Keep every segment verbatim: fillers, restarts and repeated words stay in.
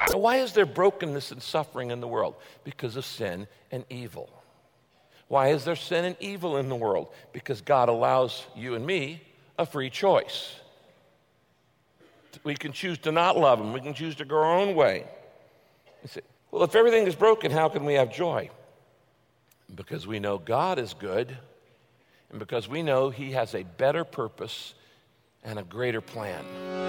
Now, why is there brokenness and suffering in the world? Because of sin and evil. Why is there sin and evil in the world? Because God allows you and me a free choice. We can choose to not love him. We can choose to go our own way. You say, well, if everything is broken, how can we have joy? Because we know God is good, and because we know he has a better purpose and a greater plan.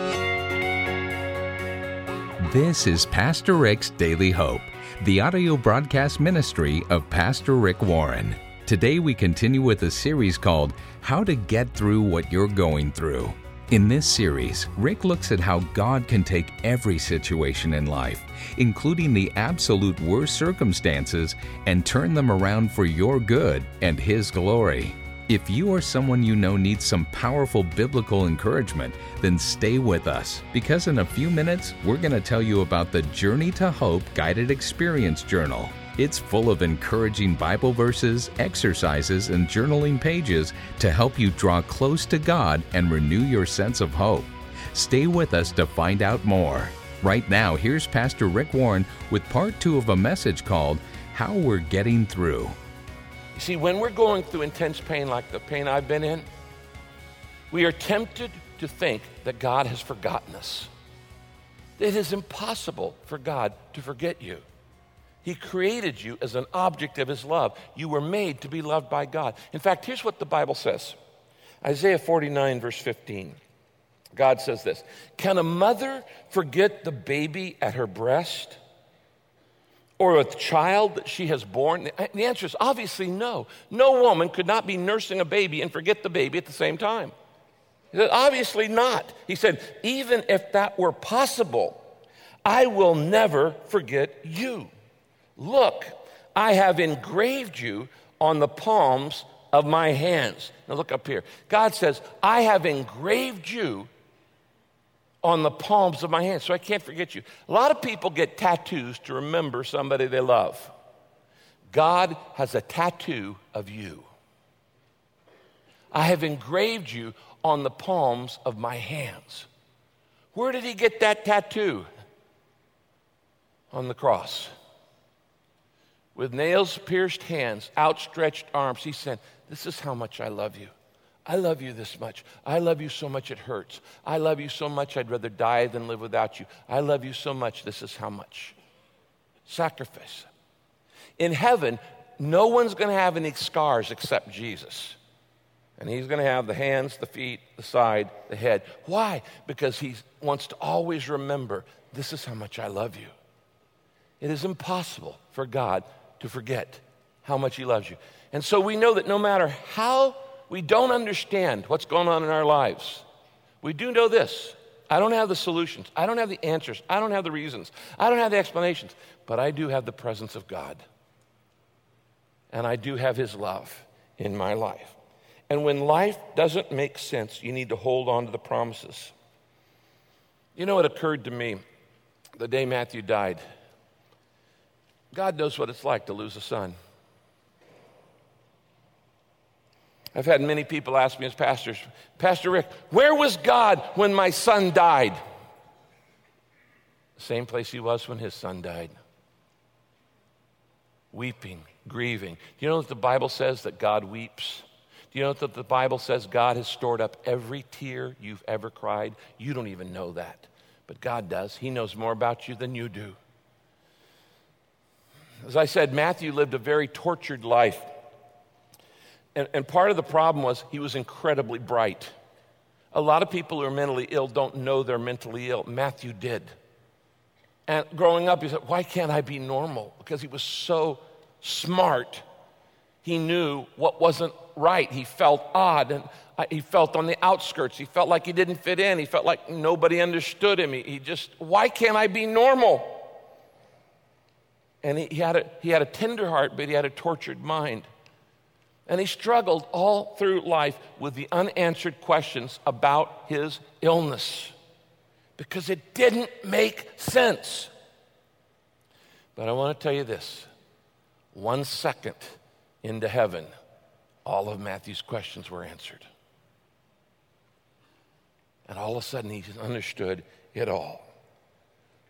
This is Pastor Rick's Daily Hope, the audio broadcast ministry of Pastor Rick Warren. Today we continue with a series called How to Get Through What You're Going Through. In this series, Rick looks at how God can take every situation in life, including the absolute worst circumstances, and turn them around for your good and his glory. If you or someone you know needs some powerful biblical encouragement, then stay with us, because in a few minutes, we're going to tell you about the Journey to Hope Guided Experience Journal. It's full of encouraging Bible verses, exercises, and journaling pages to help you draw close to God and renew your sense of hope. Stay with us to find out more. Right now, here's Pastor Rick Warren with part two of a message called How We're Getting Through. You see, when we're going through intense pain like the pain I've been in, we are tempted to think that God has forgotten us. It is impossible for God to forget you. He created you as an object of his love. You were made to be loved by God. In fact, here's what the Bible says. Isaiah forty-nine, verse fifteen. God says this, "Can a mother forget the baby at her breast? Or a child that she has born?" The answer is obviously no. No woman could not be nursing a baby and forget the baby at the same time. He said, obviously not. He said, even if that were possible, I will never forget you. Look, I have engraved you on the palms of my hands. Now look up here. God says, I have engraved you on the palms of my hands, so I can't forget you. A lot of people get tattoos to remember somebody they love. God has a tattoo of you. I have engraved you on the palms of my hands. Where did he get that tattoo? On the cross. With nails-pierced hands, outstretched arms, he said, this is how much I love you. I love you this much. I love you so much it hurts. I love you so much I'd rather die than live without you. I love you so much, this is how much. Sacrifice. In heaven, no one's going to have any scars except Jesus. And he's going to have the hands, the feet, the side, the head. Why? Because he wants to always remember, this is how much I love you. It is impossible for God to forget how much he loves you. And so we know that no matter how we don't understand what's going on in our lives, we do know this. I don't have the solutions. I don't have the answers. I don't have the reasons. I don't have the explanations. But I do have the presence of God. And I do have his love in my life. And when life doesn't make sense, you need to hold on to the promises. You know what occurred to me the day Matthew died? God knows what it's like to lose a son. I've had many people ask me as pastors, Pastor Rick, where was God when my son died? The same place he was when his son died. Weeping, grieving. Do you know that the Bible says that God weeps? Do you know that the Bible says God has stored up every tear you've ever cried? You don't even know that, but God does. He knows more about you than you do. As I said, Matthew lived a very tortured life. And, and part of the problem was he was incredibly bright. A lot of people who are mentally ill don't know they're mentally ill. Matthew did. And growing up, he said, why can't I be normal? Because he was so smart. He knew what wasn't right. He felt odd, and he felt on the outskirts. He felt like he didn't fit in. He felt like nobody understood him. He, he just, why can't I be normal? And he, he, had a, he had a tender heart, but he had a tortured mind. And he struggled all through life with the unanswered questions about his illness because it didn't make sense. But I want to tell you this. One second into heaven, all of Matthew's questions were answered. And all of a sudden, he understood it all.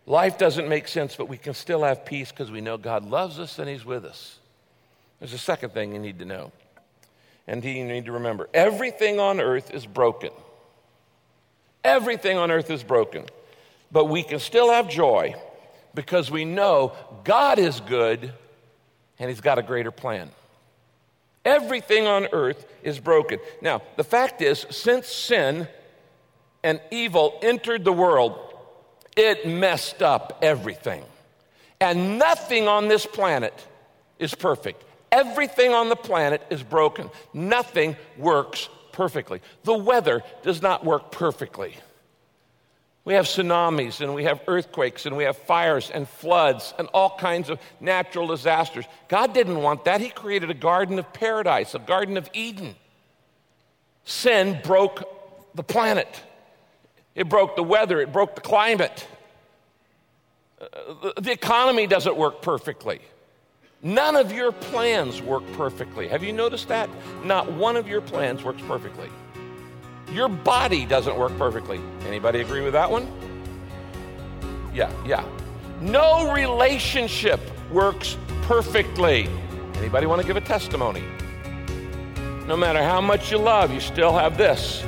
Life doesn't make sense, but we can still have peace because we know God loves us and he's with us. There's a second thing you need to know, and you need to remember. Everything on earth is broken. Everything on earth is broken. But we can still have joy because we know God is good and he's got a greater plan. Everything on earth is broken. Now, the fact is, since sin and evil entered the world, it messed up everything. And nothing on this planet is perfect. Everything on the planet is broken. Nothing works perfectly. The weather does not work perfectly. We have tsunamis, and we have earthquakes, and we have fires and floods and all kinds of natural disasters. God didn't want that. He created a garden of paradise, a garden of Eden. Sin broke the planet. It broke the weather. It broke the climate. Uh, the economy doesn't work perfectly. None of your plans work perfectly. Have you noticed that? Not one of your plans works perfectly. Your body doesn't work perfectly. Anybody agree with that one? Yeah, yeah. No relationship works perfectly. Anybody want to give a testimony? No matter how much you love, you still have this.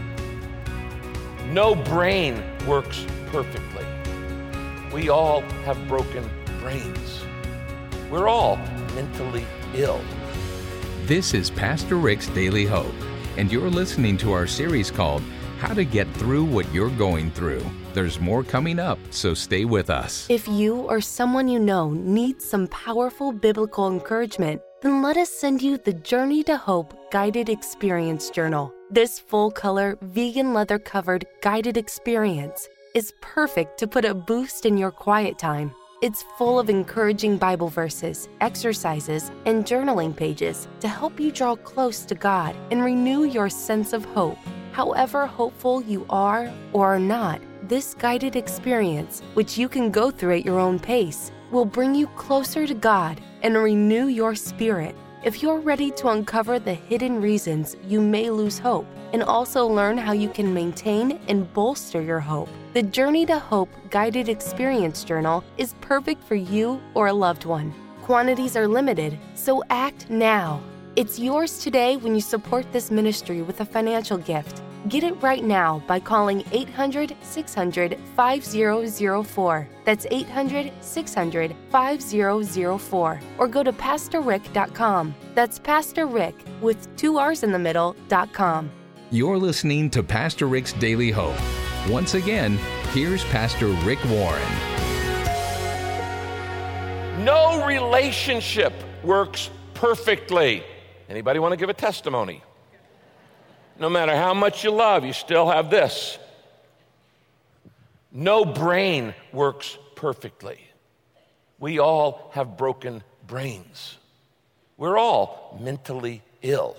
No brain works perfectly. We all have broken brains. We're all mentally ill. This is Pastor Rick's Daily Hope, and you're listening to our series called How to Get Through What You're Going Through. There's more coming up, so stay with us. If you or someone you know needs some powerful biblical encouragement, then let us send you the Journey to Hope Guided Experience Journal. This full-color, vegan leather-covered guided experience is perfect to put a boost in your quiet time. It's full of encouraging Bible verses, exercises, and journaling pages to help you draw close to God and renew your sense of hope. However hopeful you are or are not, this guided experience, which you can go through at your own pace, will bring you closer to God and renew your spirit. If you're ready to uncover the hidden reasons you may lose hope and also learn how you can maintain and bolster your hope, the Journey to Hope Guided Experience Journal is perfect for you or a loved one. Quantities are limited, so act now. It's yours today when you support this ministry with a financial gift. Get it right now by calling eight hundred, six hundred, five thousand four. That's eight hundred, six hundred, five thousand four. Or go to pastor rick dot com. That's Pastor Rick with two R's in the middle, dot com. You're listening to Pastor Rick's Daily Hope. Once again, here's Pastor Rick Warren. No relationship works perfectly. Anybody want to give a testimony? No matter how much you love, you still have this. No brain works perfectly. We all have broken brains. We're all mentally ill.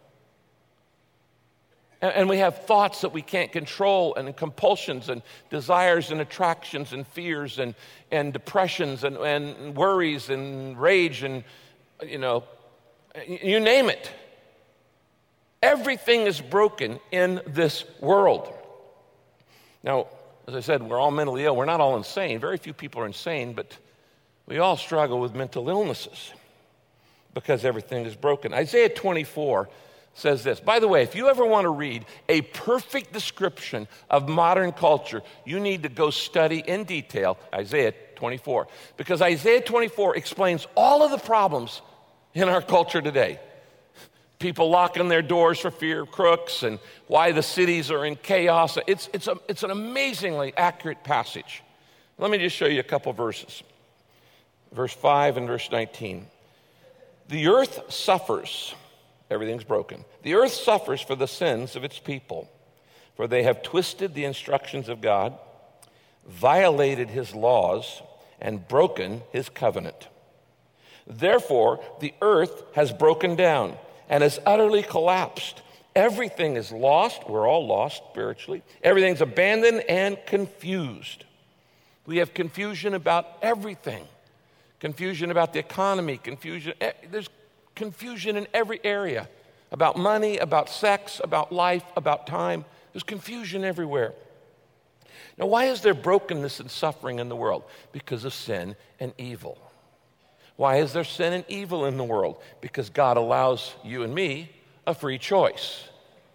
And we have thoughts that we can't control, and compulsions and desires and attractions and fears and, and depressions and, and worries and rage and, you know, you name it. Everything is broken in this world. Now, as I said, we're all mentally ill. We're not all insane. Very few people are insane, but we all struggle with mental illnesses because everything is broken. Isaiah twenty-four says this. By the way, if you ever want to read a perfect description of modern culture, you need to go study in detail Isaiah twenty-four, because Isaiah twenty-four explains all of the problems in our culture today. People locking their doors for fear of crooks and why the cities are in chaos. It's, it's, a, it's an amazingly accurate passage. Let me just show you a couple verses. Verse five and verse nineteen. The earth suffers. Everything's broken. The earth suffers for the sins of its people, for they have twisted the instructions of God, violated his laws, and broken his covenant. Therefore, the earth has broken down and has utterly collapsed. Everything is lost. We're all lost spiritually. Everything's abandoned and confused. We have confusion about everything. Confusion about the economy, confusion. There's confusion in every area. About money, about sex, about life, about time. There's confusion everywhere. Now, why is there brokenness and suffering in the world? Because of sin and evil. Why is there sin and evil in the world? Because God allows you and me a free choice.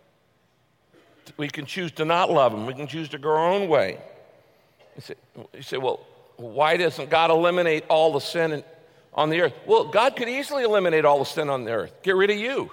We can choose to not love him. We can choose to go our own way. You say, you say well, why doesn't God eliminate all the sin in, on the earth? Well, God could easily eliminate all the sin on the earth. Get rid of you.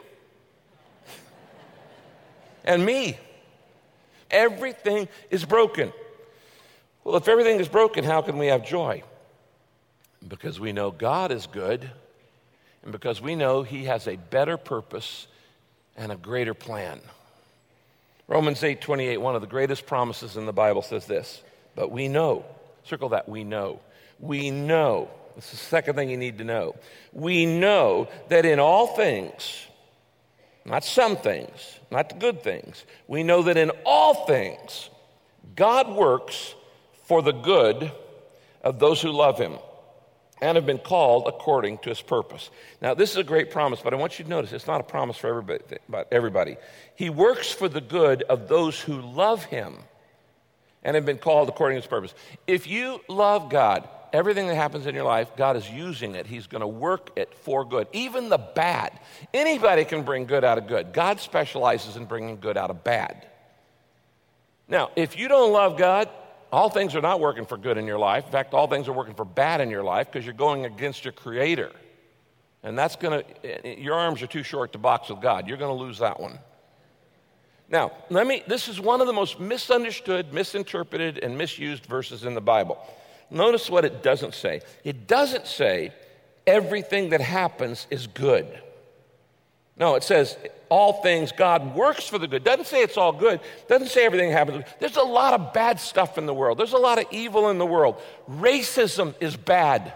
And me. Everything is broken. Well, if everything is broken, how can we have joy? Because we know God is good, and because we know he has a better purpose and a greater plan. Romans eight twenty-eight, one of the greatest promises in the Bible, says this, but we know, circle that, we know. We know, this is the second thing you need to know. We know that in all things, not some things, not the good things, we know that in all things, God works for the good of those who love him and have been called according to his purpose. Now, this is a great promise, but I want you to notice it's not a promise for everybody. But everybody. He works for the good of those who love him and have been called according to his purpose. If you love God, everything that happens in your life, God is using it. He's going to work it for good, even the bad. Anybody can bring good out of good. God specializes in bringing good out of bad. Now, if you don't love God, all things are not working for good in your life. In fact, all things are working for bad in your life because you're going against your Creator. And that's going to, your arms are too short to box with God. You're going to lose that one. Now, let me, this is one of the most misunderstood, misinterpreted, and misused verses in the Bible. Notice what it doesn't say. It doesn't say everything that happens is good. No, it says all things God works for the good. Doesn't say it's all good. Doesn't say everything happens. There's a lot of bad stuff in the world. There's a lot of evil in the world. Racism is bad.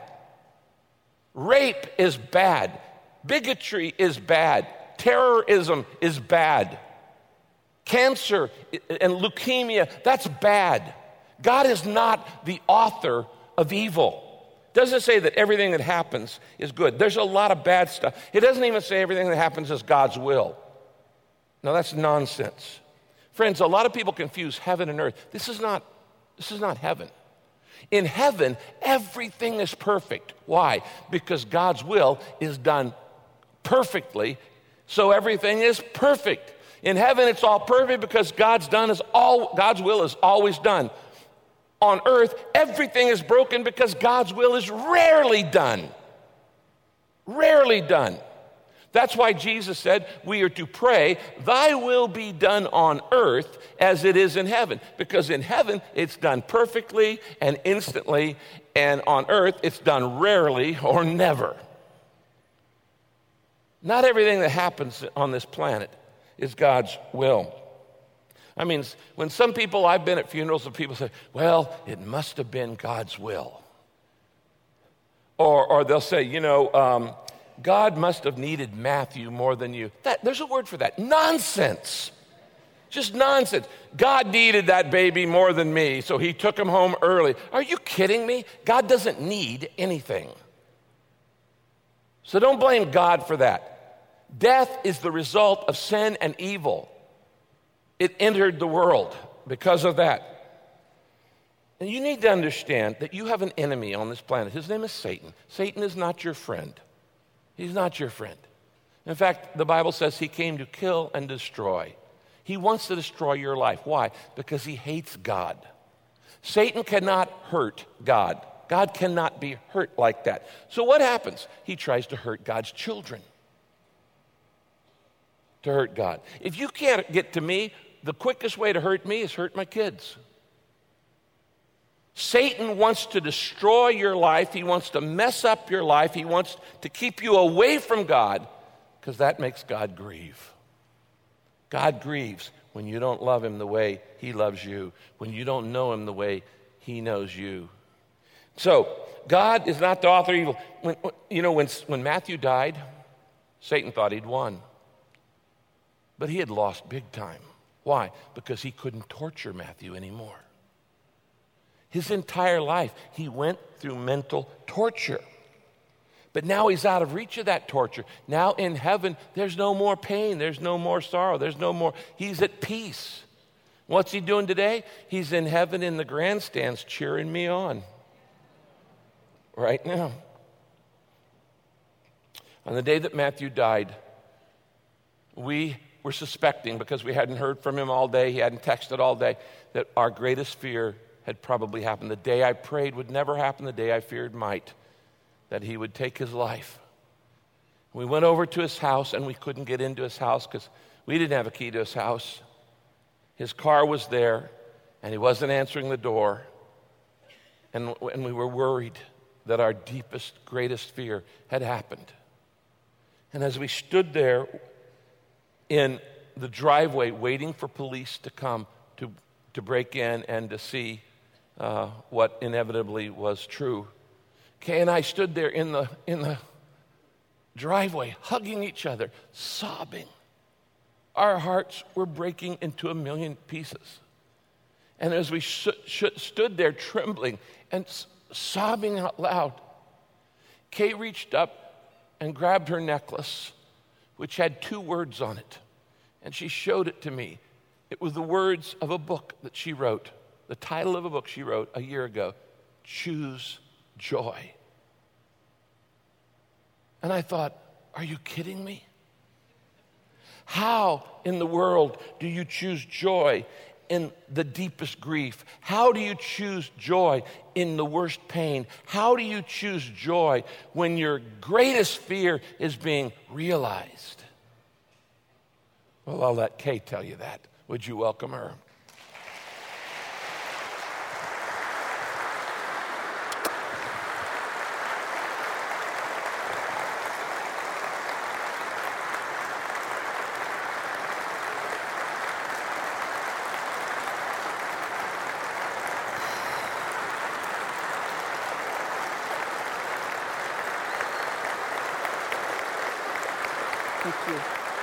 Rape is bad. Bigotry is bad. Terrorism is bad. Cancer and leukemia, that's bad. God is not the author of evil. Doesn't say that everything that happens is good. There's a lot of bad stuff. It doesn't even say everything that happens is God's will. No, that's nonsense. Friends, a lot of people confuse heaven and earth. This is not, this is not heaven. In heaven, everything is perfect. Why? Because God's will is done perfectly, so everything is perfect. In heaven, it's all perfect because God's done is all God's will is always done. On earth, everything is broken because God's will is rarely done. Rarely done. That's why Jesus said we are to pray, thy will be done on earth as it is in heaven. Because in heaven, it's done perfectly and instantly, and on earth, it's done rarely or never. Not everything that happens on this planet is God's will. I mean, when some people, I've been at funerals and people say, well, it must have been God's will. Or, or they'll say, you know, um, God must have needed Matthew more than you. That, there's a word for that. Nonsense. Just nonsense. God needed that baby more than me, so he took him home early. Are you kidding me? God doesn't need anything. So don't blame God for that. Death is the result of sin and evil. It entered the world because of that. And you need to understand that you have an enemy on this planet. His name is Satan. Satan is not your friend. He's not your friend. In fact, the Bible says he came to kill and destroy. He wants to destroy your life. Why? Because he hates God. Satan cannot hurt God. God cannot be hurt like that. So what happens? He tries to hurt God's children. To hurt God. If you can't get to me, the quickest way to hurt me is hurt my kids. Satan wants to destroy your life. He wants to mess up your life. He wants to keep you away from God because that makes God grieve. God grieves when you don't love him the way he loves you, when you don't know him the way he knows you. So, God is not the author of evil. When, you know, when, when Matthew died, Satan thought he'd won. But he had lost big time. Why? Because he couldn't torture Matthew anymore. His entire life, he went through mental torture. But now he's out of reach of that torture. Now in heaven, there's no more pain. There's no more sorrow. There's no more, he's at peace. What's he doing today? He's in heaven in the grandstands cheering me on right now. On the day that Matthew died, we were suspecting, because we hadn't heard from him all day, he hadn't texted all day, that our greatest fear had probably happened. The day I prayed would never happen, the day I feared might, that he would take his life. We went over to his house, and we couldn't get into his house because we didn't have a key to his house. His car was there, and he wasn't answering the door. And, and we were worried that our deepest, greatest fear had happened. And as we stood there in the driveway waiting for police to come to, to break in and to see uh, what inevitably was true, Kay and I stood there in the, in the driveway, hugging each other, sobbing. Our hearts were breaking into a million pieces. And as we sh- sh- stood there trembling and s- sobbing out loud, Kay reached up and grabbed her necklace, which had two words on it, and she showed it to me. It was the words of a book that she wrote, the title of a book she wrote a year ago, Choose Joy. And I thought, are you kidding me? How in the world do you choose joy in the deepest grief? How do you choose joy in the worst pain? How do you choose joy when your greatest fear is being realized? Well, I'll let Kay tell you that. Would you welcome her? Thank you.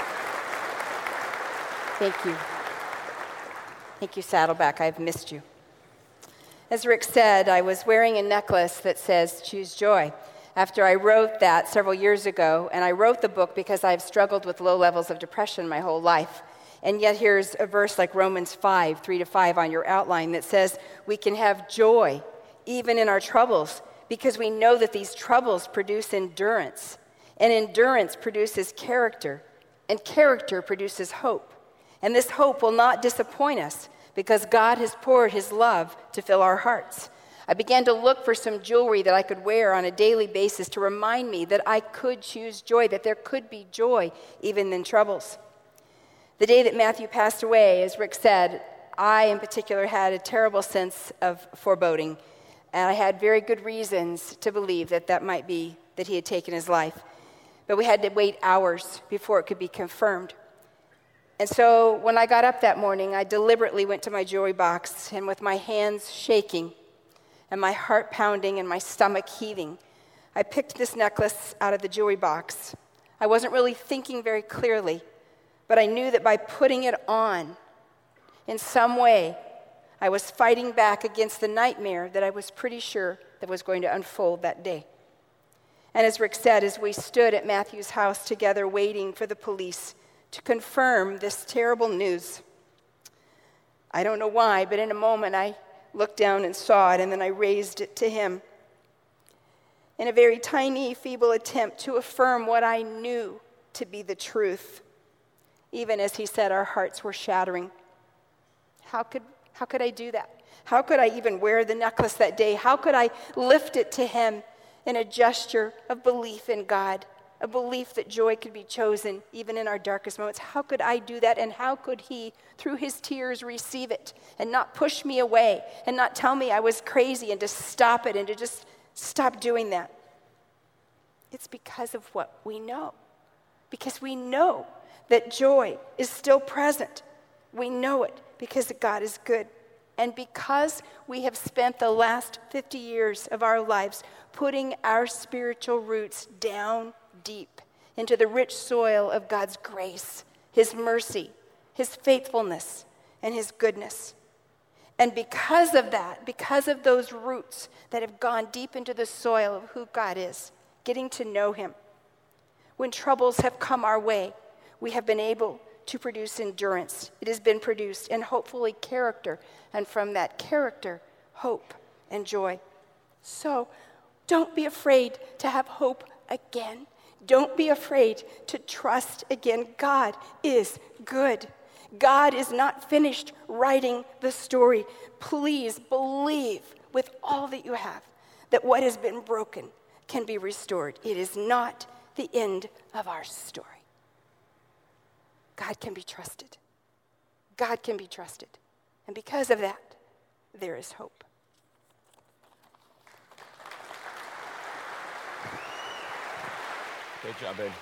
Thank you. Thank you, Saddleback. I've missed you. As Rick said, I was wearing a necklace that says, Choose Joy. After I wrote that several years ago, and I wrote the book because I've struggled with low levels of depression my whole life. And yet here's a verse like Romans five, three to five on your outline that says, we can have joy even in our troubles because we know that these troubles produce endurance. And endurance produces character, and character produces hope. And this hope will not disappoint us because God has poured his love to fill our hearts. I began to look for some jewelry that I could wear on a daily basis to remind me that I could choose joy, that there could be joy even in troubles. The day that Matthew passed away, as Rick said, I in particular had a terrible sense of foreboding, and I had very good reasons to believe that that might be that he had taken his life. But we had to wait hours before it could be confirmed. And so when I got up that morning, I deliberately went to my jewelry box, and with my hands shaking and my heart pounding and my stomach heaving, I picked this necklace out of the jewelry box. I wasn't really thinking very clearly, but I knew that by putting it on, in some way, I was fighting back against the nightmare that I was pretty sure that was going to unfold that day. And as Rick said, as we stood at Matthew's house together waiting for the police to confirm this terrible news, I don't know why, but in a moment I looked down and saw it, and then I raised it to him in a very tiny, feeble attempt to affirm what I knew to be the truth, even as he said our hearts were shattering. How could, how could I do that? How could I even wear the necklace that day? How could I lift it to him in a gesture of belief in God, a belief that joy could be chosen even in our darkest moments? How could I do that, and how could he, through his tears, receive it and not push me away and not tell me I was crazy and to stop it and to just stop doing that? It's because of what we know, because we know that joy is still present. We know it because God is good. And because we have spent the last fifty years of our lives putting our spiritual roots down deep into the rich soil of God's grace, his mercy, his faithfulness, and his goodness. And because of that, because of those roots that have gone deep into the soil of who God is, getting to know him, when troubles have come our way, we have been able to produce endurance. It has been produced, and hopefully character, and from that character, hope and joy. So don't be afraid to have hope again. Don't be afraid to trust again. God is good. God is not finished writing the story. Please believe with all that you have that what has been broken can be restored. It is not the end of our story. God can be trusted. God can be trusted. And because of that, there is hope. Great job, babe.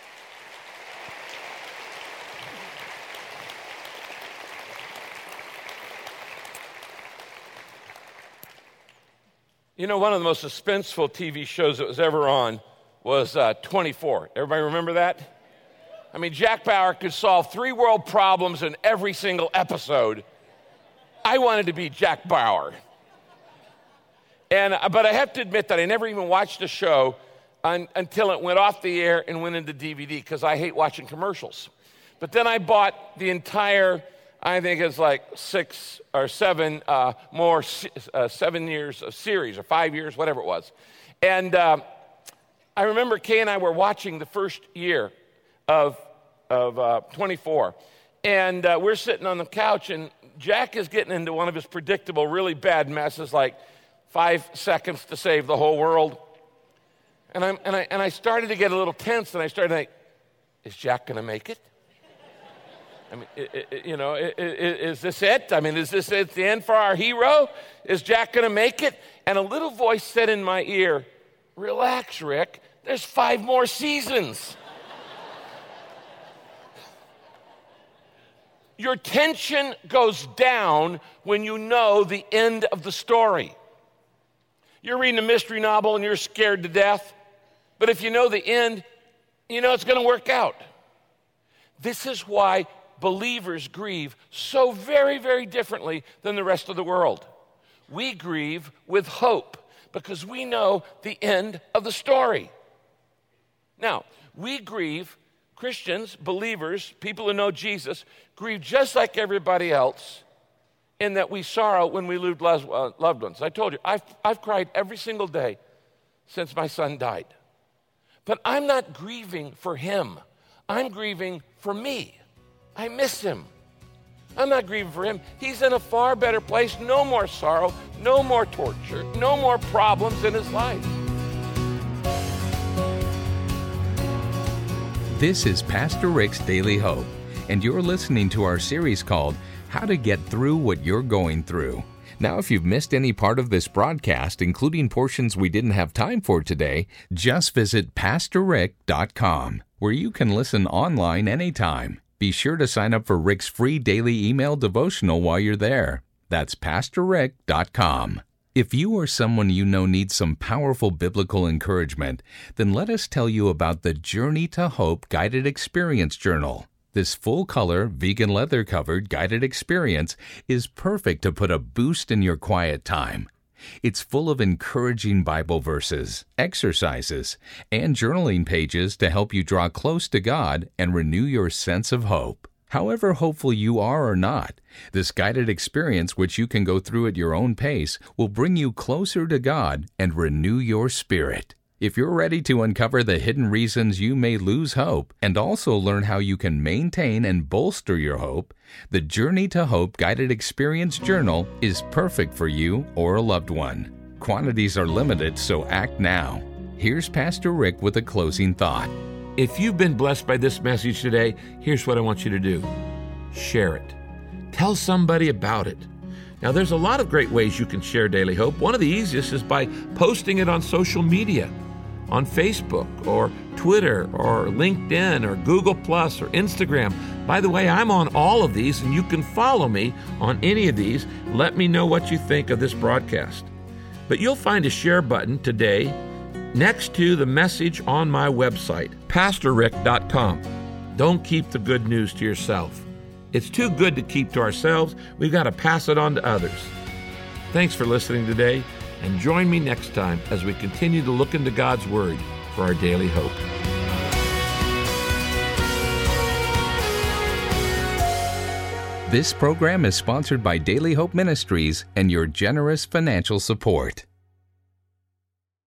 You know, one of the most suspenseful T V shows that was ever on was uh, twenty-four. Everybody remember that? I mean, Jack Bauer could solve three world problems in every single episode. I wanted to be Jack Bauer. And, but I have to admit that I never even watched the show un, until it went off the air and went into D V D, because I hate watching commercials. But then I bought the entire, I think it's like six or seven uh, more, uh, seven years of series, or five years, whatever it was. And uh, I remember Kay and I were watching the first year of, of uh, twenty-four. And uh, we're sitting on the couch, and Jack is getting into one of his predictable, really bad messes, like five seconds to save the whole world. And, I'm, and, I, and I started to get a little tense, and I started to think, is Jack going to make it? I mean, it, it, you know, it, it, is this it? I mean, is this it, the end for our hero? Is Jack going to make it? And a little voice said in my ear, relax, Rick, there's five more seasons. Your tension goes down when you know the end of the story. You're reading a mystery novel and you're scared to death, but if you know the end, you know it's going to work out. This is why believers grieve so very, very differently than the rest of the world. We grieve with hope because we know the end of the story. Now, we grieve, Christians, believers, people who know Jesus, grieve just like everybody else in that we sorrow when we lose loved ones. I told you, I've, I've cried every single day since my son died. But I'm not grieving for him. I'm grieving for me. I miss him. I'm not grieving for him. He's in a far better place. No more sorrow, no more torture, no more problems in his life. This is Pastor Rick's Daily Hope, and you're listening to our series called How to Get Through What You're Going Through. Now, if you've missed any part of this broadcast, including portions we didn't have time for today, just visit pastor rick dot com, where you can listen online anytime. Be sure to sign up for Rick's free daily email devotional while you're there. That's pastor rick dot com. If you or someone you know needs some powerful biblical encouragement, then let us tell you about the Journey to Hope Guided Experience Journal. This full-color, vegan leather-covered guided experience is perfect to put a boost in your quiet time. It's full of encouraging Bible verses, exercises, and journaling pages to help you draw close to God and renew your sense of hope. However hopeful you are or not, this guided experience, which you can go through at your own pace, will bring you closer to God and renew your spirit. If you're ready to uncover the hidden reasons you may lose hope and also learn how you can maintain and bolster your hope, the Journey to Hope Guided Experience Journal is perfect for you or a loved one. Quantities are limited, so act now. Here's Pastor Rick with a closing thought. If you've been blessed by this message today, here's what I want you to do. Share it. Tell somebody about it. Now, there's a lot of great ways you can share Daily Hope. One of the easiest is by posting it on social media, on Facebook or Twitter or LinkedIn or Google Plus or Instagram. By the way, I'm on all of these, and you can follow me on any of these. Let me know what you think of this broadcast. But you'll find a share button today next to the message on my website, pastor rick dot com. Don't keep the good news to yourself. It's too good to keep to ourselves. We've got to pass it on to others. Thanks for listening today, and join me next time as we continue to look into God's Word for our daily hope. This program is sponsored by Daily Hope Ministries and your generous financial support.